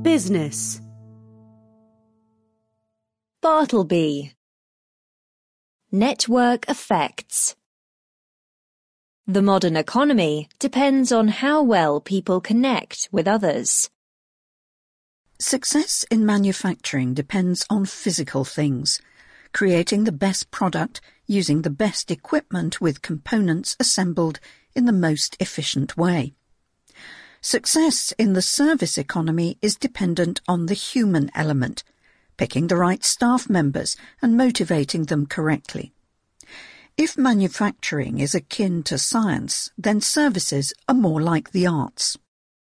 Business. Bartleby. Network effects. The modern economy depends on how well people connect with others. Success in manufacturing depends on physical things, creating the best product using the best equipment with components assembled in the most efficient way. Success in the service economy is dependent on the human element, picking the right staff members and motivating them correctly. If manufacturing is akin to science, then services are more like the arts.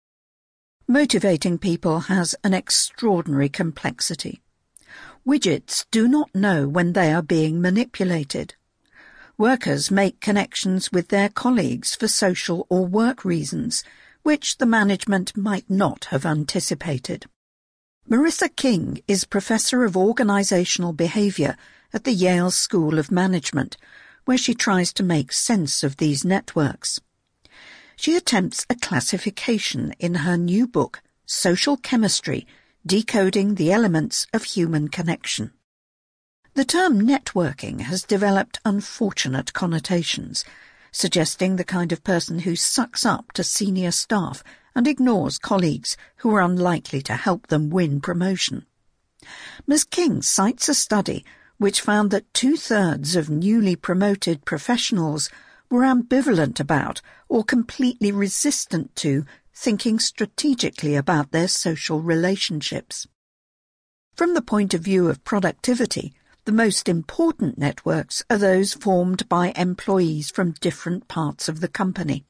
Motivating people has an extraordinary complexity. Widgets do not know when they are being manipulated. Workers make connections with their colleagues for social or work reasons, which the management might not have anticipated. Marissa King is Professor of Organizational Behavior at the Yale School of Management, where she tries to make sense of these networks. She attempts a classification in her new book, Social Chemistry: Decoding the Elements of Human Connection. The term networking has developed unfortunate connotations, suggesting the kind of person who sucks up to senior staff and ignores colleagues who are unlikely to help them win promotion. Ms. King cites a study which found that 2/3 of newly promoted professionals were ambivalent about or completely resistant to thinking strategically about their social relationships. From the point of view of productivity, the most important networks are those formed by employees from different parts of the company.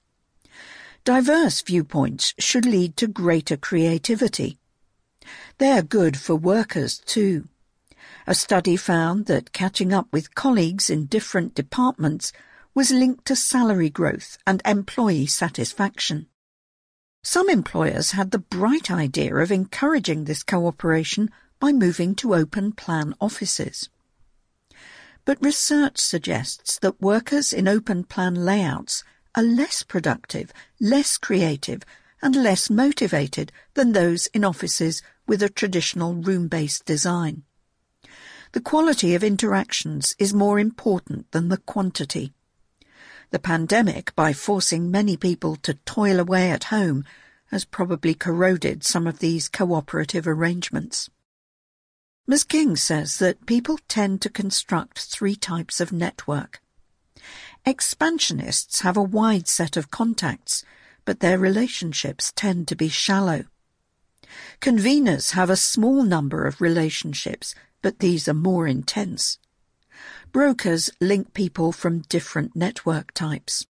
Diverse viewpoints should lead to greater creativity. They are good for workers too. A study found that catching up with colleagues in different departments was linked to salary growth and employee satisfaction. Some employers had the bright idea of encouraging this cooperation by moving to open plan offices. But research suggests that workers in open plan layouts are less productive, less creative, and less motivated than those in offices with a traditional room-based design. The quality of interactions is more important than the quantity. The pandemic, by forcing many people to toil away at home, has probably corroded some of these cooperative arrangements. Ms. King says that people tend to construct 3 types of network. Expansionists have a wide set of contacts, but their relationships tend to be shallow. Conveners have a small number of relationships, but these are more intense. Brokers link people from different network types.